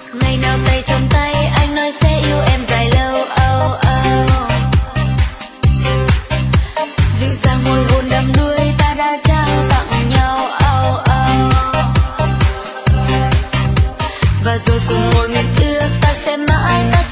Ngày nào tay trong tay anh nói sẽ yêu em dài lâu. Oh, oh. Dịu dàng môi hôn đắm đuối ta đã trao tặng nhau. Oh, oh. Và rồi cùng ngồi nguyện ước ta sẽ mãi